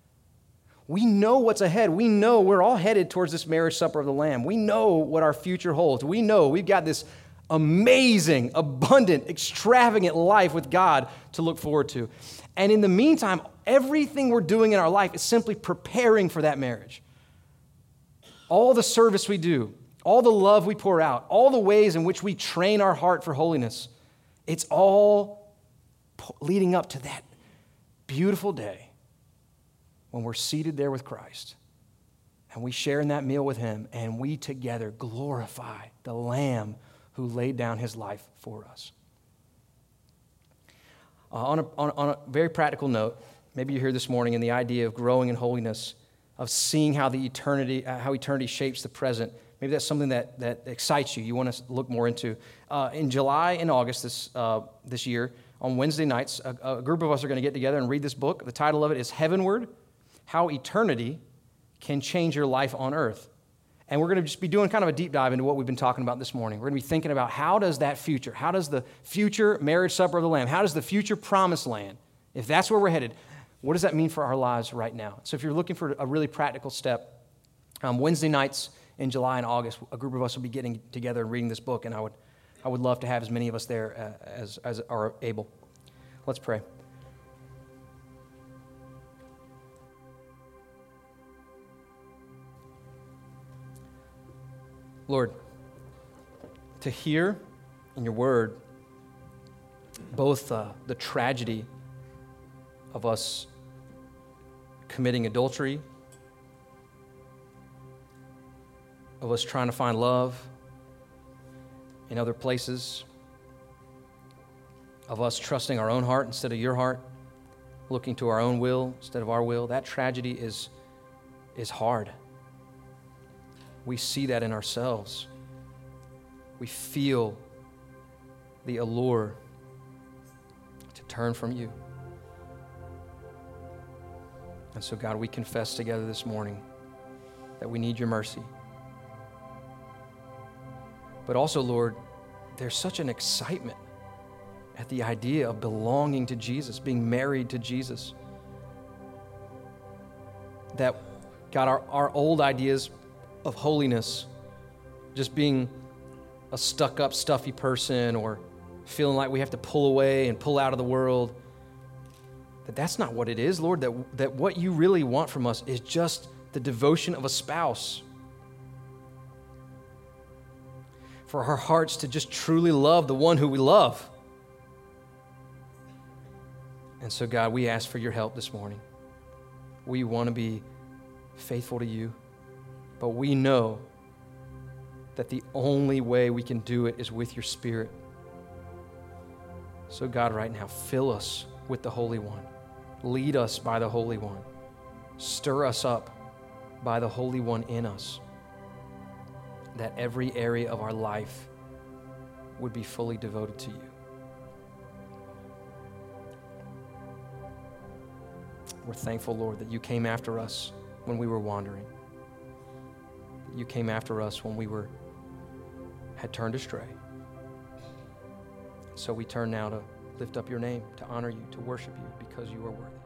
We know what's ahead. We know we're all headed towards this marriage supper of the Lamb. We know what our future holds. We know we've got this amazing, abundant, extravagant life with God to look forward to. And in the meantime, everything we're doing in our life is simply preparing for that marriage. All the service we do, all the love we pour out, all the ways in which we train our heart for holiness, it's all leading up to that beautiful day when we're seated there with Christ and we share in that meal with Him and we together glorify the Lamb who laid down His life for us. On a very practical note, maybe you're here this morning in the idea of growing in holiness, of seeing how eternity shapes the present. Maybe that's something that excites you. You want to look more into. In July and August this year, on Wednesday nights, a group of us are going to get together and read this book. The title of it is Heavenward: How Eternity Can Change Your Life on Earth. And we're going to just be doing kind of a deep dive into what we've been talking about this morning. We're going to be thinking about how does the future marriage supper of the Lamb, how does the future promised land, if that's where we're headed, what does that mean for our lives right now? So if you're looking for a really practical step, Wednesday nights in July and August, a group of us will be getting together and reading this book, and I would love to have as many of us there as are able. Let's pray. Lord, to hear in your word both the tragedy of us committing adultery, of us trying to find love in other places, of us trusting our own heart instead of your heart, looking to our own will instead of our will, that tragedy is hard. We see that in ourselves. We feel the allure to turn from you. And so, God, we confess together this morning that we need your mercy. But also, Lord, there's such an excitement at the idea of belonging to Jesus, being married to Jesus, that, God, our old ideas of holiness, just being a stuck-up, stuffy person or feeling like we have to pull away and pull out of the world, that's not what it is, Lord, that what you really want from us is just the devotion of a spouse. For our hearts to just truly love the one who we love. And so, God, we ask for your help this morning. We want to be faithful to you. But we know that the only way we can do it is with your Spirit. So God, right now, fill us with the Holy One. Lead us by the Holy One. Stir us up by the Holy One in us, that every area of our life would be fully devoted to you. We're thankful, Lord, that you came after us when we were wandering. That you came after us when we had turned astray. So we turn now to lift up your name, to honor you, to worship you, because you are worthy.